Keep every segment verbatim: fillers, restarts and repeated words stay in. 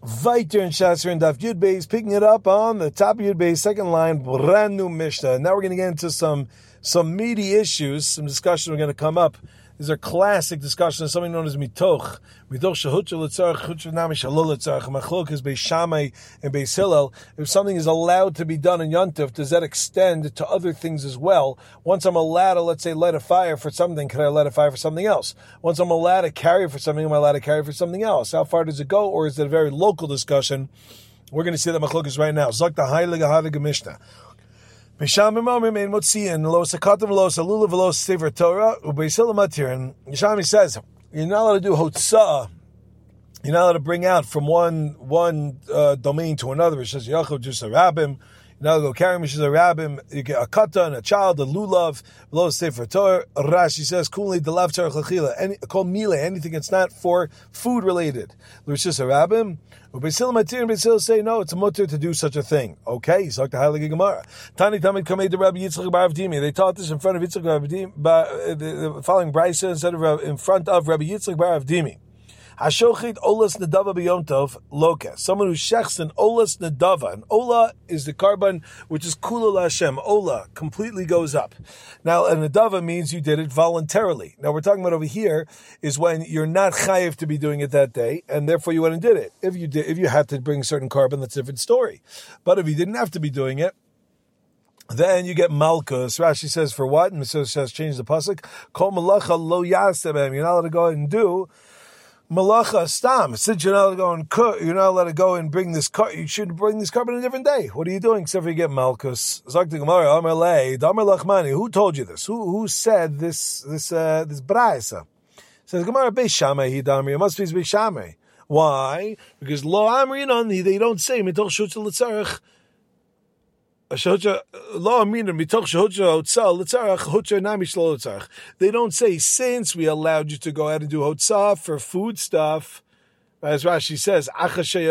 Viter and Shasser and Daf Yud Beis, picking it up on the top of Yud Beis, second line, brand new Mishnah. Now we're going to get into some some meaty issues, some discussion we're going to come up. These are classic discussions, something known as mitoch. Mitoch shehutcha l'tzarech, hutcha nami shalol l'tzarech, machlokas beis Shammai and beis Hillel. If something is allowed to be done in Yontif, does that extend to other things as well? Once I'm allowed to, let's say, light a fire for something, can I light a fire for something else? Once I'm allowed to carry for something, am I allowed to carry for something else? How far does it go, or is it a very local discussion? We're going to see that machlokas right now. Zok the Heilige Heilige Mishnah. You're not allowed to bring out from one one uh, domain to another. It says Yachov just a rabbim. You're not allowed to go carry Mishes a rabbim. You get a katan, a child, a lulav, below sefer Torah. Rashi says kuli delav tzarich lechila. Any called mile, anything that's not for food related. Mishes a rabbim. Basil Matir and Basil say no, it's a mutter to do such a thing. Okay, so the Heilige Gemara. Tani Tamid Kamei to Rabbi Yitzchak bar Avdimi. They taught this in front of Yitzchak bar Avdimi, the following brisa instead of in front of Rabbi Yitzchak bar Avdimi. Hashochit olas nedava b'yom tov loka. Someone who shechs an olas nedava. And ola is the carbon which is kula Hashem. Ola completely goes up. Now, a nedava means you did it voluntarily. Now, we're talking about over here is when you're not chayiv to be doing it that day, and therefore you went and did it. If you did, if you had to bring certain carbon, that's a different story. But if you didn't have to be doing it, then you get malchus. Rashi says for what? And Mitzvah says change the pasuk. Kol malacha lo yasebem. You're not allowed to go and do malacha stam. Since you're not allowed to go and cook, you're not allowed to go and bring this car. You should bring this carbon a different day. What are you doing? Except for you get malchus. Zok the Gemara, Amar lei, Damar lachmani. Who told you this? Who who said this? This uh, this braisa says Gemara Beis Shammai he damri. It must be Beis Shammai. Why? Because lo amrin on they don't say mitoch shutz l'tzarech. They don't say, since we allowed you to go ahead and do hotzah for food stuff, as Rashi says, the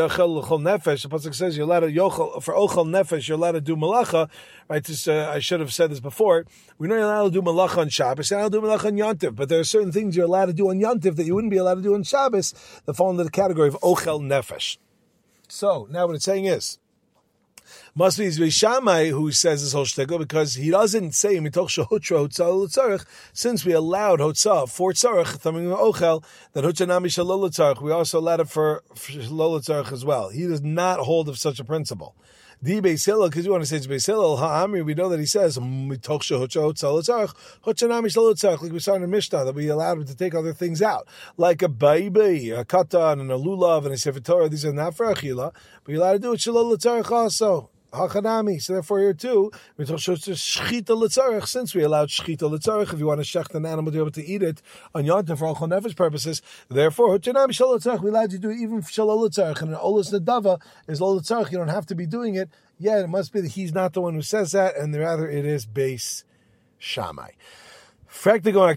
pasuk says you're allowed to yochel for ochel nefesh. You're allowed to do malacha. Right? This, uh, I should have said this before. We know you're allowed to do malacha on Shabbos. You're allowed to do malacha on Yontif, but there are certain things you're allowed to do on Yontif that you wouldn't be allowed to do on Shabbos that fall into the category of ochel nefesh. So now what it's saying is, must be Beis Shammai who says this whole shtickle, because he doesn't say mitoch shehutra hotzah l'tzarech, since we allowed hotzah for tzarech tamim ochel, that hotzah nami shalol l'tzarech, we also allowed it for shalol l'tzarech as well. He does not hold of such a principle. Di Beis Hillel, because you want to say it's Beis Hillel, ha'amri, we know that he says mitoch shehutra hotzah l'tzarech, hotzah nami shalol l'tzarech, like we saw in the Mishnah, that we allowed him to take other things out, like a baby, a katan, and a lulav, and a sefer Torah. These are not for achila, but you're allowed to do it shalol l'tzarech also. Hachanami. So therefore here too, since we allowed shchita l'tzarech, if you want to shecht an animal to be able to eat it on Yontif for ochel nefesh purposes, therefore we allowed you to do it even shalol l'tzarech, and an olas nedava is lo l'tzarech. You don't have to be doing it. Yeah, it must be that he's not the one who says that, and rather it is Beis Shammai. Who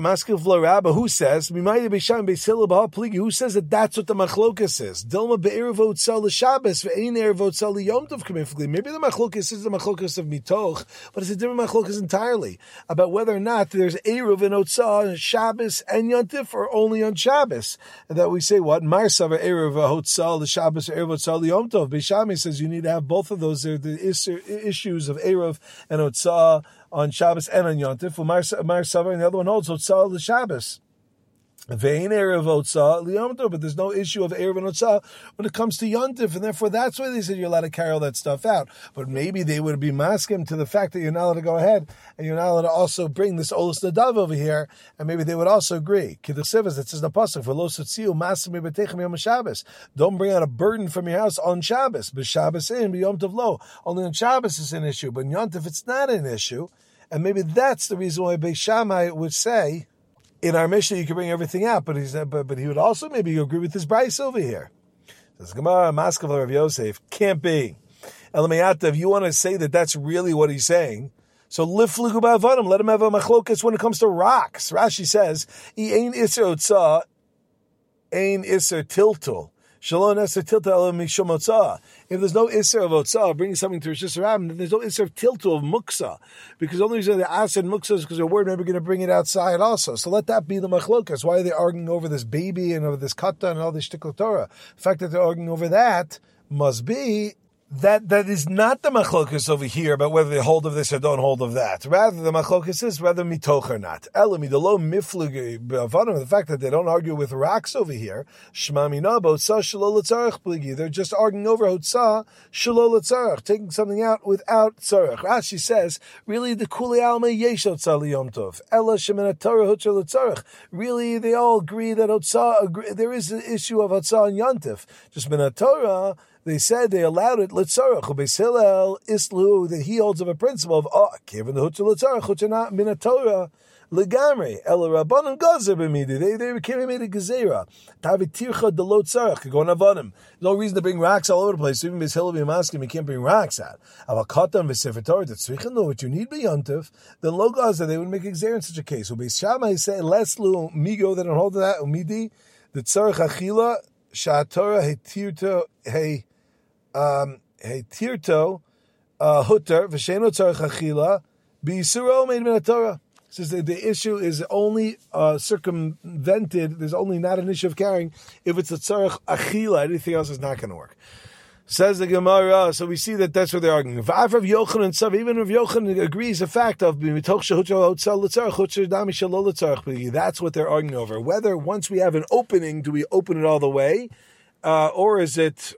says who says that that's what the machlokas is? Dilma be'erev hotzah l'Shabbos ve'ein erev hotzah l'Yom Tov kamifli. Maybe the machlokas is the machlokas of mitoch, but it's a different machlokas entirely about whether or not there's erev and hotzah on Shabbos and Yom Tov, or only on Shabbos. And that we say what Mar Savar erev hotzah l'Shabbos or erev hotzah l'Yom Tov. Beis Shammai says you need to have both of those. They're the issues of erev and hotzah on Shabbos and on Yontif. Mar Savar, and the other one holds hotzah the Shabbos. Vein erev hotzah liyom tov, but there's no issue of erev and hotzah when it comes to Yontif, and therefore that's why they said you're allowed to carry all that stuff out. But maybe they would be maskim to the fact that you're not allowed to go ahead and you're not allowed to also bring this olas nadav over here, and maybe they would also agree. Kiddushivas, that says the pasuk for lo sotziu masim betechem yom Shabbos. Don't bring out a burden from your house on Shabbos. But Shabbos in, but Yom Tov lo. Only on Shabbos is an issue, but in Yontif it's not an issue. And maybe that's the reason why Beis Shammai would say, in our Mishnah, you can bring everything out, but he's but, but he would also maybe agree with his Bryce over here. Says Gemara, Maskav Rav Yosef, can't be. Elamayata, if you want to say that that's really what he's saying, so liflugu ba'avanim, let him have a machlokas when it comes to rocks. Rashi says, "I ein iser otzah, ein iser tiltul." Shalom Eser Tilta Ela Mishum Otzah. If there's no Isser of Otzah, bringing something to Rosh Hashanah, then there's no Isser of Tilta of Muksa. Because the only reason they asked in Muksa is because they're worried maybe going to bring it outside also. So let that be the Machlokas. Why are they arguing over this baby and over this Kata and all this Shtikl Torah? The fact that they're arguing over that must be That that is not the machlokas over here about whether they hold of this or don't hold of that. Rather, the machlokas is whether mitoch or not. Elami the low miflugi b'avanim. The fact that they don't argue with rocks over here. Shema mina b'otzah shalol l'tzarech pligi. They're just arguing over hotzah shalol l'tzarech, taking something out without tzarech. Rashi says, really, the kuli alma yesh hotzah liyom tov. Ela shemina Torah hotzah l'tzarech. Really, they all agree that hotzah agree, there is an issue of hotzah and yontif. Just mina Torah. They said they allowed it litzarach. Beis Hillel islu that he holds of a principle of oh, given the hutzah litzarach, hutzah not min Torah legamri. Ela rabbanon gazer b'midi. They they became made a gezerah. Tavi tircha delo tzarach. Go on avodim. No reason to bring rocks all over the place. Even Beis Hillel b'maskim, you can't bring rocks out. Avakatam v'sefer Torah that tzrichen know what you need b'yontif. Then lo gazer they would make a gezerah in such a case. So Beis Shammai say leslu migo. They don't hold to that umidi. The tzarach achila sha'atorah hetirto hey. Um, hey, tirto, uh, hutter, v'sheno tzarech achila, b'yisuro made min Torah. Says the, the issue is only uh, circumvented. There's only not an issue of carrying if it's a tzarech achila. Anything else is not going to work. Says the Gemara. So we see that that's what they're arguing. V'af Rav Yochanan Sav, even Rav Yochanan agrees the fact of mitoch shehutzah hotzah l'tzarech hutzah dami shalol l'tzarech. That's what they're arguing over. Whether once we have an opening, do we open it all the way, uh, or is it?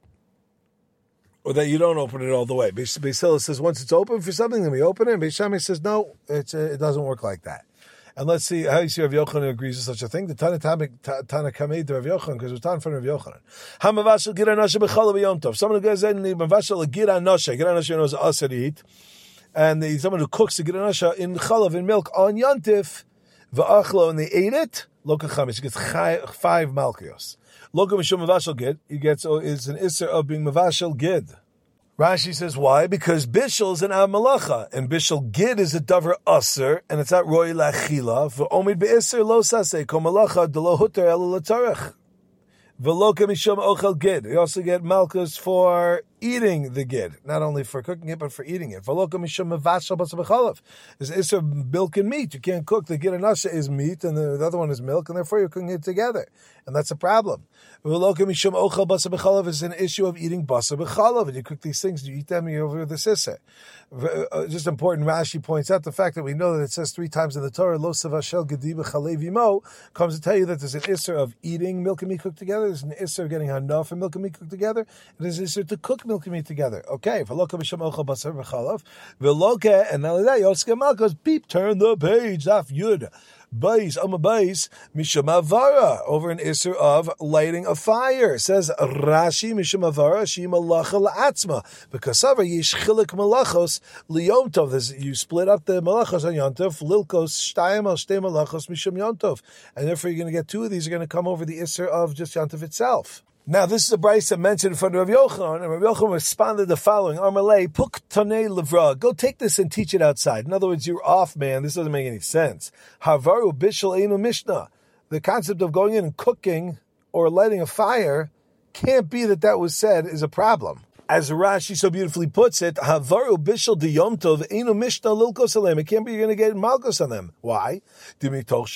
Or that you don't open it all the way. Beis Hillel says once it's open for something, then we open it. And Beis Shammai says no, it's, uh, it doesn't work like that. And let's see how you see Rav Yochanan agrees with such a thing. The Tana Tana Kamei to Rav Yochanan because it was Tana from Rav Yochanan. Hamavashal gira nasha b'chala b'yomtov. Someone who goes in and mavashal gira nasha. Gira nasha knows asa to eat, and the, someone who cooks the gira nasha in chalav in milk on yontif v'achlo and they ate it. Loka chamis he gets five malchios. Loka mishum mavashal gid, he gets oh, is an isser of being mavashal gid. Rashi says why? Because bishul is an av malacha, and bishul gid is a davar aser, and it's not roy lachila. For omid beisser lo sase kol malacha de lo huter el latarech. V'loka mishum ochel gid. You also get malchus for eating the gid, not only for cooking it, but for eating it. V'loka mishum mavashal basar b'chalav. There's isser milk and meat. You can't cook. The gid and nasha is meat, and the, the other one is milk, and therefore you're cooking it together, and that's a problem. V'loka mishum ochel basar b'chalav is an issue of eating basar b'chalav, and you cook these things, you eat them, you're over the sisser. Uh, just important, Rashi points out the fact that we know that it says three times in the Torah, lo savashel gedi b'chalev imo, comes to tell you that there's an isser of eating milk and meat cooked together, there's an isser of getting enough and milk and meat cooked together, and there's an isser to cook milk and meat together. Okay, v'loka mishum ochel basar b'chalav, v'loka, and not only that, you also get malchus, beep, turn the page, daf yud. Bais, Amma Bais, Mishamavara, over an isser of lighting a fire. It says Rashi, Mishamavara, Shi Malacha La'atzma. Because Sava Yish Chilik Malachos Liyom Tov. You split up the Malachos on Yontov, Lilkos, Shtayim al Shtay Malachos, Misham Yontov. And therefore you're going to get two of these, are going to come over the isser of just Yontov itself. Now, this is a brayso mentioned in front of Rav Yochanan, and Rav Yochanan responded the following: Armalei, puk tonei levra. Go take this and teach it outside. In other words, you're off, man. This doesn't make any sense. Havaru bishul einu mishnah. The concept of going in and cooking or lighting a fire can't be that that was said is a problem. As Rashi so beautifully puts it, Havaru bishul diyom tov einu mishnah lilkos alem. It can't be you're going to get malchus on them. Why? Since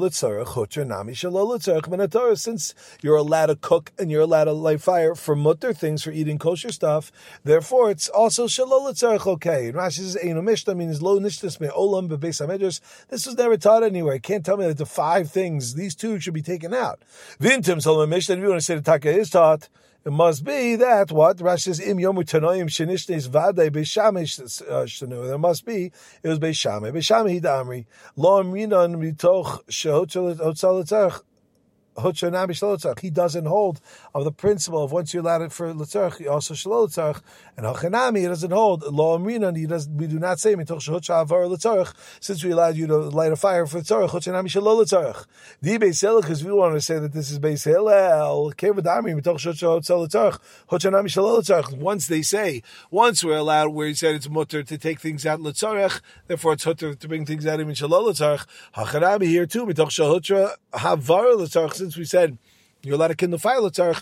you're allowed to cook and you're allowed to light fire for mutter things, for eating kosher stuff, therefore it's also shalol l'tzarech okay. And Rashi says einu mishnah means lo nishtas me olam bebeis hamedrash. This was never taught anywhere. You can't tell me that the five things, these two should be taken out. Vintim solom mishnah. If you want to say the taka is taught, it must be that what Rashi says im yomu tanoim shenishnes vaday beishamei shenu. There must be it was beishamei beishamei hidamri lo amrinan mitoch shehotzal hotzal He doesn't hold of the principle of once you allowed it for L'tzarech, he also Shalol L'tzarech. And Hachanami, he doesn't hold. Lo Amrinan, he does. We do not say Mitoch Shehutcha Avar L'tzarech, since we allowed you to light a fire for L'tzarech, Hachanami Shalol L'tzarech. Di Beis Hillel, because we want to say that this is Beis Hillel. Kevadami Mitoch Shehutcha Hotzal L'tzarech, Hachanami Shalol L'tzarech. Once they say, once we're allowed, where he said it's mutter to take things out L'tzarech, therefore it's mutter to bring things out in Shalol L'tzarech. Hachanami here too, Mitoch Shehutcha Avar L'tzarech. Since we said you're allowed to kindle fire l'tzarech,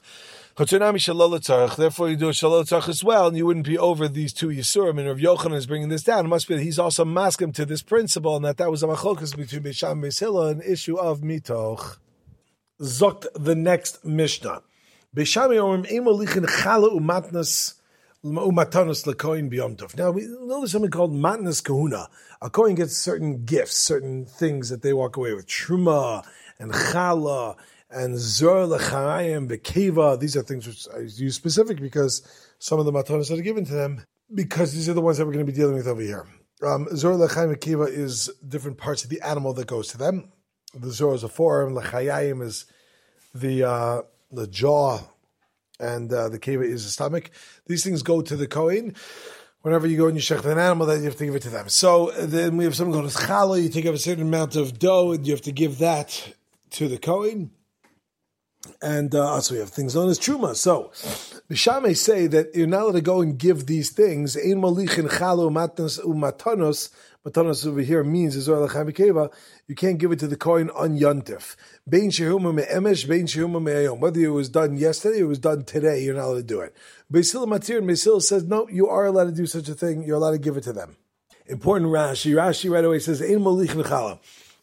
Therefore, you do a shalol tzarech as well, and you wouldn't be over these two yisurim. And Rav Yochanan is bringing this down. It must be that he's also masking to this principle, and that that was a machlokas between Beis Shammai and Beis Hillel, an issue of mitoch. Zokt the next Mishnah. Beis Shammai omrim ein molichin chala umatnas umatanos lekohen b'yom tov. Now we know there's something called matnas kahuna. A kohen gets certain gifts, certain things that they walk away with. Truma and chala and zor lecharayim bekeva. These are things which I use specific because some of the matanos are given to them because these are the ones that we're going to be dealing with over here. Um, zor lecharayim bekeva is different parts of the animal that goes to them. The zor is a forearm, lechayayim is the uh, the jaw, and uh, the keva is the stomach. These things go to the kohen. Whenever you go and you shecht an animal, then you have to give it to them. So then we have something called challah. You take up a certain amount of dough, and you have to give that to the kohen. And uh, also we have things known as truma. So the Shammai say that you're not allowed to go and give these things. Ein molichin challah umatnos umatanos. Matanos over here means Zor Lachai Bekeva. You can't give it to the kohen on Yontif. Bein shehuma me'emesh, bein shehuma me'ayom. Whether it was done yesterday or it was done today, you're not allowed to do it. Beis Hillel Matir and Beis Hillel says, no, you are allowed to do such a thing. You're allowed to give it to them. Important Rashi. Rashi right away says, Ein molichin challah.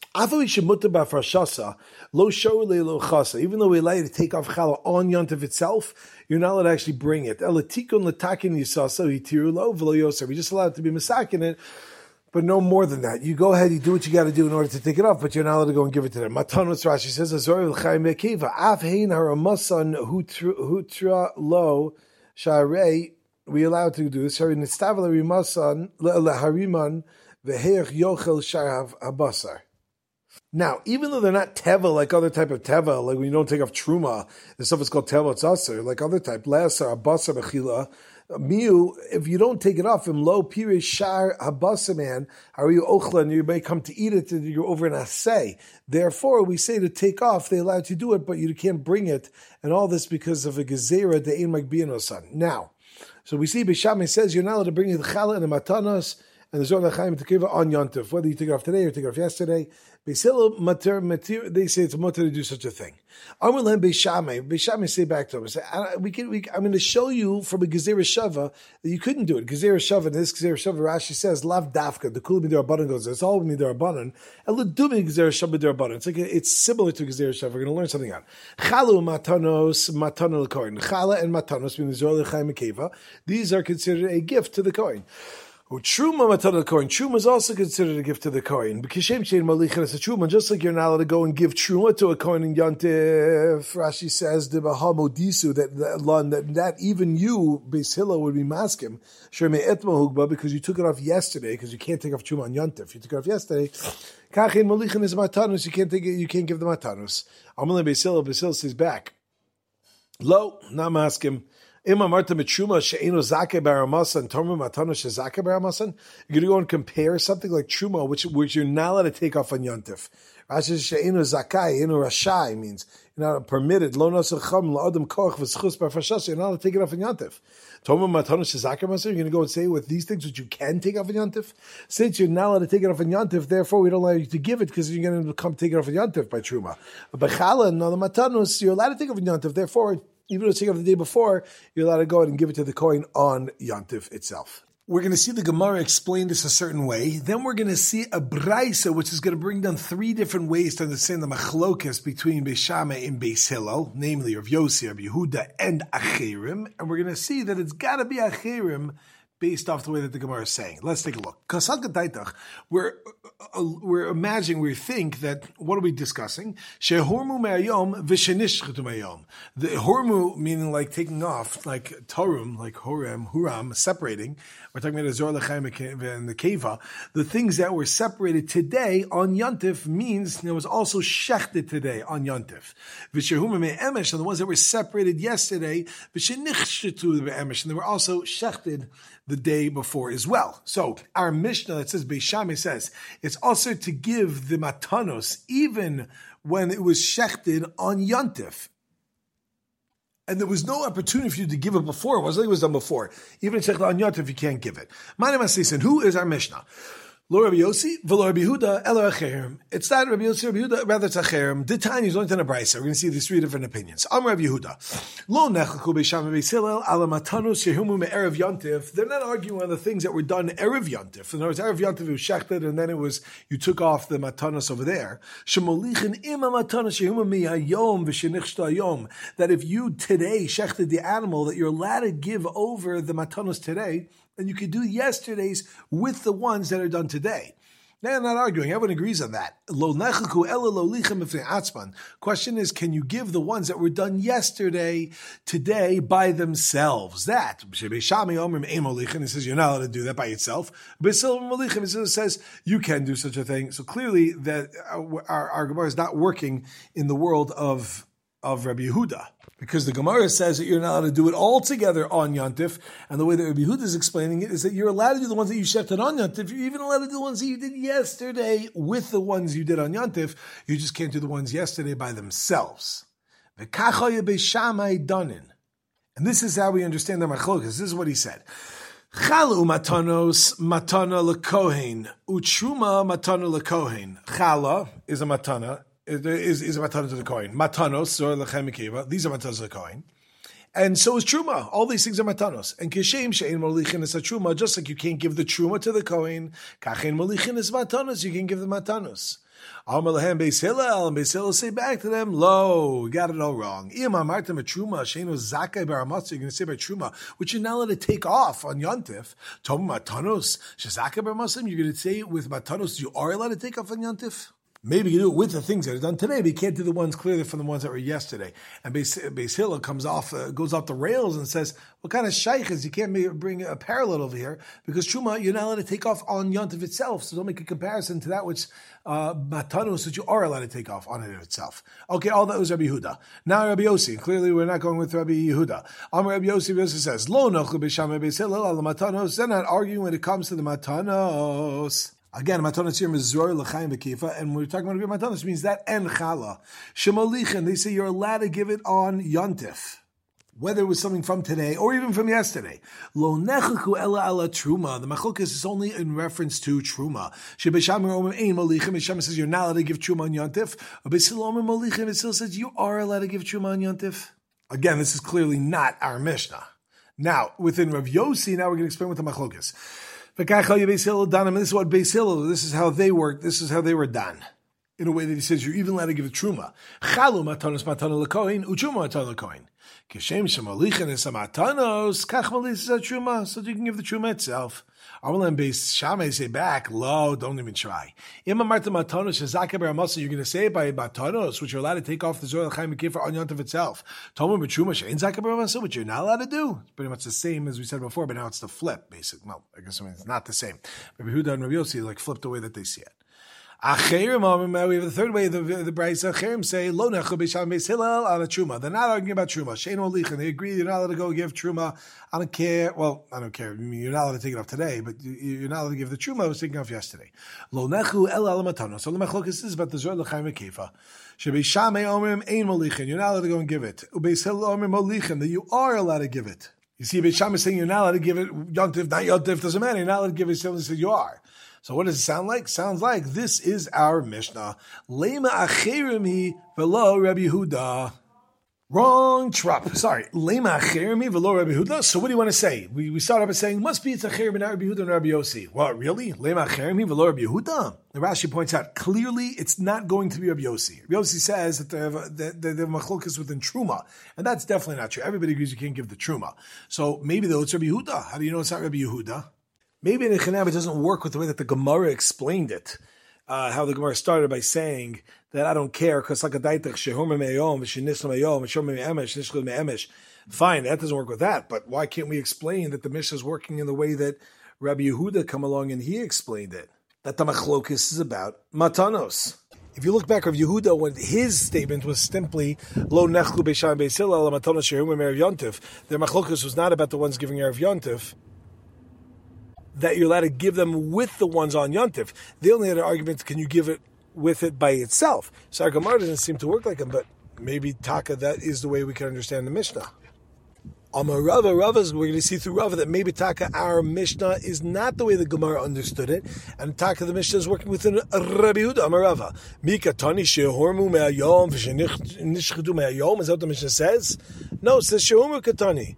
Even though we allow you to take off challah on Yontif itself, you're not allowed to actually bring it. We just allowed to be masakin it, but no more than that. You go ahead, you do what you got to do in order to take it off, but you're not allowed to go and give it to them. Matanus Rashi says, Azor l'chaim me'keva, af hein haramasan hutra lo sharei, we allowed to do this. Shari nistav l'harimasan, l'hariman, v'heich yochel shar habasar. Now, even though they're not teva like other type of teva, like when you don't take off truma, the stuff is called teva tzasser, like other type, lesser, abasar, bechila, miu, if you don't take it off, im lo pirish shar habasar man, how are you ochla, and you may come to eat it, and you're over an assay. Therefore, we say to take off, they allow you to do it, but you can't bring it, and all this because of a gezerah, the ein magbiano son. Now, so we see Beis Shammai says you're not allowed to bring the challah and the matanos, and the Zor L'chaim Tekeva on Yontif, whether you take it off today or take it off yesterday. Beis Hillel Matir Matir, they say it's mutter to do such a thing. Amar Lehem Beis Shammai, Beis Shammai say back to him, say, we can, we, I'm going to show you from a Gezerah Shava that you couldn't do it. Gezerah Shava, and this Gezerah Shava, Rashi says, Lav Dafka, the Kul Midarabanan goes, it's all Midarabanan, and L'dumi Gezerah Shava Midarabanan. It's like, a, it's similar to Gezerah Shava. We're going to learn something out. Chalu Matanos, Matana L'Kohen. Chala and Matanos, meaning Zor L'chaim Tekeva, these are considered a gift to the Kohen. Truma matana kohen. Truma is also considered a gift to the kohen. B'kishem shein malichin as a truma, just like you're not allowed to go and give truma to a kohen in Yontif. Rashi says the bahamodisu that that that even you Beis Hillel would be maskim shemei etma hugba because you took it off yesterday because you can't take off truma on Yontif. You took it off yesterday. Kachin malichin is matanus. You can't take it. You can't give the matanus. Amalei Beis Hillel. Beis Hillel says back. Lo, not maskim. Ima Marta Mitruma She'eno Zake Baramasan and Torma Matano Shezake Baramasan. You're going to go and compare something like Truma, which which you're not allowed to take off on Yontif. Rashi She'eno Zakai, Eno Rashai means you're not permitted. Lo Nosacham La'adam Koch V'Schus Barfashas. You're not allowed to take it off on Yontif. Torma Matano Shezake Baramasan. You're going to go and say with these things which you can take off on Yontif. Since you're not allowed to take it off on Yontif, therefore we don't allow you to give it because you're going to come take it off on Yontif by Truma. But by Chala and the Matanos, you're allowed to take it off on Yontif. Therefore, even though it's taken off the day before, you're allowed to go ahead and give it to the kohen on Yontif itself. We're going to see the Gemara explain this a certain way. Then we're going to see a Braisa, which is going to bring down three different ways to understand the machlokas between Beis Shammai and Beis Hillel, namely Rav Yossi, Rav Yehuda, and Acherim. And we're going to see that it's got to be Acherim based off the way that the Gemara is saying. Let's take a look. We're, uh, we're imagining, we think that, what are we discussing? Shehormu me'ayom v'shenishchetu me'ayom. The hormu, meaning like taking off, like tarum, like horem, huram, separating. We're talking about the Zor L'chaim and the Keva. The things that were separated today on Yontif means there was also shechted today on Yontif. V'shehormu me'emesh, and the ones that were separated yesterday, v'shenichchetu me'emesh, and they were also shechted the day before as well. So our Mishnah that says Beis Shammai says it's also to give the matanos even when it was shechted on Yontif. And there was no opportunity for you to give it before. It wasn't like it was done before. Even shechted on Yontif, you can't give it. My name is Sisan. Who is our Mishnah? Lo Rabbi Yossi, v'lo Rabbi Yehuda, elo acherim. It's not Rabbi Yossi, Rabbi Yehuda, rather it's acherim. The Tanya is only in a brisa. We're going to see these three different opinions. Am Rabbi Yehuda. Lo nechaku beisham beis Hillel, ala matanos yehumu me'erev yontif. They're not arguing on the things that were done erev yontif. In other words, erev yontif was shechted, and then it was, you took off the matanos over there. Shemolichin ima matanos yehumu miyayom v'shenichshta yom. That if you today shechted the animal, that you're allowed to give over the matanos today, and you could do yesterday's with the ones that are done today. They're not arguing. Everyone agrees on that. Question is, can you give the ones that were done yesterday, today, by themselves? That. It says you're not allowed to do that by itself. It says you can do such a thing. So clearly that our, our Gemara is not working in the world of, of Rabbi Yehuda. Because the Gemara says that you're not allowed to do it all together on Yontif, and the way that Rabbi Yehuda is explaining it is that you're allowed to do the ones that you shefted on Yontif. You're even allowed to do the ones that you did yesterday with the ones you did on Yontif. You just can't do the ones yesterday by themselves. And this is how we understand the Machlokas. This is what he said. Chalu matanos matana lekohen utruma matana lekohen. Chala is a matana. Is, is a matana to the Kohen. Matanos, or lechem mikeva, these are matanos to the Kohen. And so is truma. All these things are matanos. And kishem she'en molichin is a truma, just like you can't give the truma to the Kohen, kachen molichin is matanos, you can give the matanos. Amar lehem Beis Hillel, and Beis Hillel say back to them, lo, you got it all wrong. Iyam amartem a truma, she'en zakai baramatz, you're going to say by truma, which you're not allowed to take off on Yontif. Tom matanos, she'zakai baramatz, you're going to say with matanos, you are allowed to take off on Yontif? Maybe you do it with the things that are done today, but you can't do the ones clearly from the ones that were yesterday. And Beis, Beis Hillel comes off, uh, goes off the rails and says, what kind of shaykh is, you can't bring a parallel over here, because Truma, you're not allowed to take off on Yontif itself, so don't make a comparison to that which, uh, Matanos, that you are allowed to take off on it itself. Okay, all that was Rabbi Yehuda. Now Rabbi Yossi, clearly we're not going with Rabbi Yehuda. Amar Rabbi Yossi, Rabbi Yossi says, Lo nochu b'sham Beis Hillel al Matanos, they're not arguing when it comes to the Matanos. Again, matanos here is zor l'chaim v'kifa, and when we're talking about matanos, means that and chala. Shemolichin, they say you're allowed to give it on yontif, whether it was something from today or even from yesterday. Lo nechaku ela ala truma. The machlokas is only in reference to truma. Shebesham omim ein molichin. Besham says you're not allowed to give truma on yontif. Besil omim molichin. It still says you are allowed to give truma on yontif. Again, this is clearly not our Mishnah. Now, within Rav Yossi, now we're going to explain what the machlokas. And this is what Beis Hillel, this is how they work, this is how they were done. In a way that he says, you're even allowed to give a truma. Chalu matanos matana lekohen, utruma matana lekohen. Kishem shemalichin is a matanos, kach malis is a truma, so you can give the truma itself. Armalan Beis Shammai say back, lo, don't even try. Ima marta matanos, shazaka baramosa, you're going to say it by matanos, which you're allowed to take off the zoil chaim mikifar on yontif itself. Tomim b'truma she'en zaka baramosa, which you're not allowed to do. It's pretty much the same as we said before, but now it's the flip, basically. Well, I guess I mean, it's not the same. Rabbi Yehuda and Rabbi Yossi like flipped the way that they see it. Acherim, we have the third way, the, the Brisa Acherim say, Lo nechu b'sham Beis Hillel on a truma. They're not arguing about truma. Shein olichin. They agree you're not allowed to go give truma. I don't care. Well, I don't care. I mean, you're not allowed to take it off today, but you're not allowed to give the truma. I was taking off yesterday. Lo nechu el al matano. So the machlokas is about the zor l'chaim v'kifa. Shebeis Shammai omrim ein molichin. You're not allowed to go and give it. Ubeis Hillel omrim molichin. That you are allowed to give it. You see, Beis Shammai is saying you're not allowed to give it. Yontif, not yontif, doesn't matter. You're not allowed to give it. He says you are. So what does it sound like? Sounds like this is our Mishnah. Lema acherimi velo Rabbi Yehuda. Wrong trop. Sorry. Lema acherimi velo Rabbi Yehuda. So what do you want to say? We, we start up by saying, must be it's acherim, not Rabbi Yehuda and Rabbi Yossi. What, really? Lema acherimi velo Rabbi Yehuda? The Rashi points out, clearly it's not going to be Rabbi Yossi. Rabbi Yossi says that they have, that they have machlokas within Truma. And that's definitely not true. Everybody agrees you can't give the Truma. So maybe though it's Rabbi Yehuda. How do you know it's not Rabbi Yehuda? Maybe in the Chanam it doesn't work with the way that the Gemara explained it. Uh, how the Gemara started by saying that I don't care because like a daitach shehomer me'ayom v'shinisla me'ayom v'shomer me'emesh nishchel me'emesh. Fine, that doesn't work with that. But why can't we explain that the Mishnah is working in the way that Rabbi Yehuda come along and he explained it? That the machlokis is about matanos. If you look back at Yehuda, when his statement was simply lo nechlu b'sham Beis Hillel matanos shehomer me'erev yontif, their machlokis was not about the ones giving erev yontif, that you're allowed to give them with the ones on Yontif. They only had an argument, can you give it with it by itself? So our Gemara doesn't seem to work like him, but maybe Taka, that is the way we can understand the Mishnah. Amar Rava, Rava's, we're going to see through Rava that maybe Taka, our Mishnah, is not the way the Gemara understood it, and Taka, the Mishnah, is working with Rabbi Yehuda, Amar Rava. Mika tani shehormu me'ayom v'shenishchedu me'ayom, is that what the Mishnah says? No, it says shehormu katani.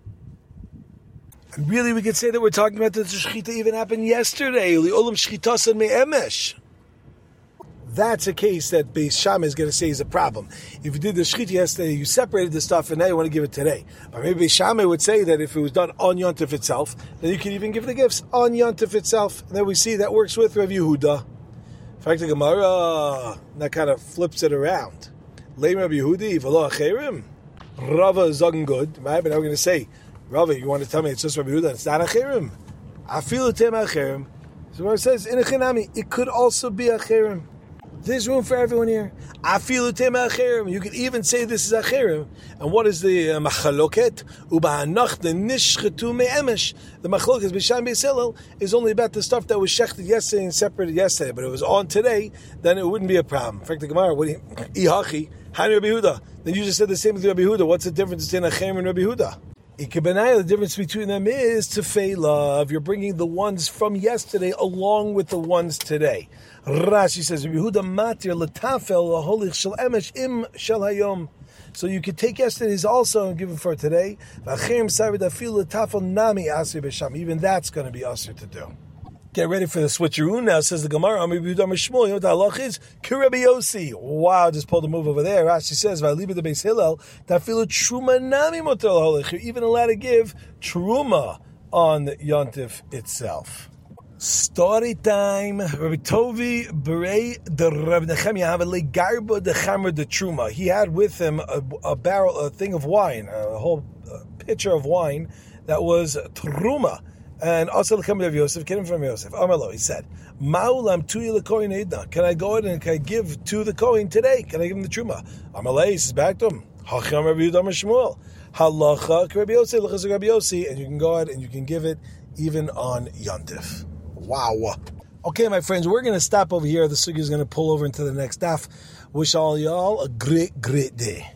And really, we could say that we're talking about that the Shechita even happened yesterday. Li'olam shchitasan me'emesh. That's a case that Beis Shammai is going to say is a problem. If you did the shechita yesterday, you separated the stuff, and now you want to give it today. But maybe Beis Shammai would say that if it was done on Yontif itself, then you can even give the gifts on Yontif itself. And then we see that works with Rav Yehuda. In fact, the Gemara, that kind of flips it around. Leim Rav Yehudi, v'lo acherim. Rava is zogen good, right? But now we're going to say, Rava, you want to tell me it's just Rav Yehuda, it's not acherim. Afilu tem acherim. So it says, in a chinami, it could also be acherim. There's room for everyone here. Afilu tema acherim. You could even say this is acherim. And what is the machaloket? Ubahanach the nishchetu me'emesh. The machaloket b'sham b'yisrael is only about the stuff that was shechted yesterday and separated yesterday. But if it was on today, then it wouldn't be a problem. In fact, the Gemara, what do you, ihachi, hani Rabbi Yehuda. Then you just said the same with Rabbi Yehuda. What's the difference between acherim and Rabbi Yehuda? The difference between them is tefillah. You're bringing the ones from yesterday along with the ones today. Rashi says, Yehuda matir letafel laholich shel emesh im shel hayom. So you could take yesterday's also and give it for today. Even that's going to be asr to do. Get ready for the switcheroo now, says the Gemara. You know what the halach is? K'Rabbi Yossi. Wow, just pulled a move over there. Rashi says, V'aliba de Beis Hillel, tafilu truma nami motel halach. You're even allowed to give truma on Yontif itself. Story time. Rabbi Tovi Berei the Rabbi Nechemia have a legarba de chamer de truma. He had with him a, a barrel, a thing of wine, a whole a pitcher of wine that was truma. And also the of Yosef came from Yosef. Amalo, he said, Ma'ulam tuyi lekoyin edna. Can I go ahead and can I give to the kohen today? Can I give him the truma? Amalei, he says back to him. Hacham Rabbi Yehuda Shmuel. Halacha Rabbi Yossi, lachas Rabbi Yossi, and you can go ahead and you can give it even on Yontif. Wow. Okay, my friends, we're going to stop over here. The sugi is going to pull over into the next daf. Wish all y'all a great, great day.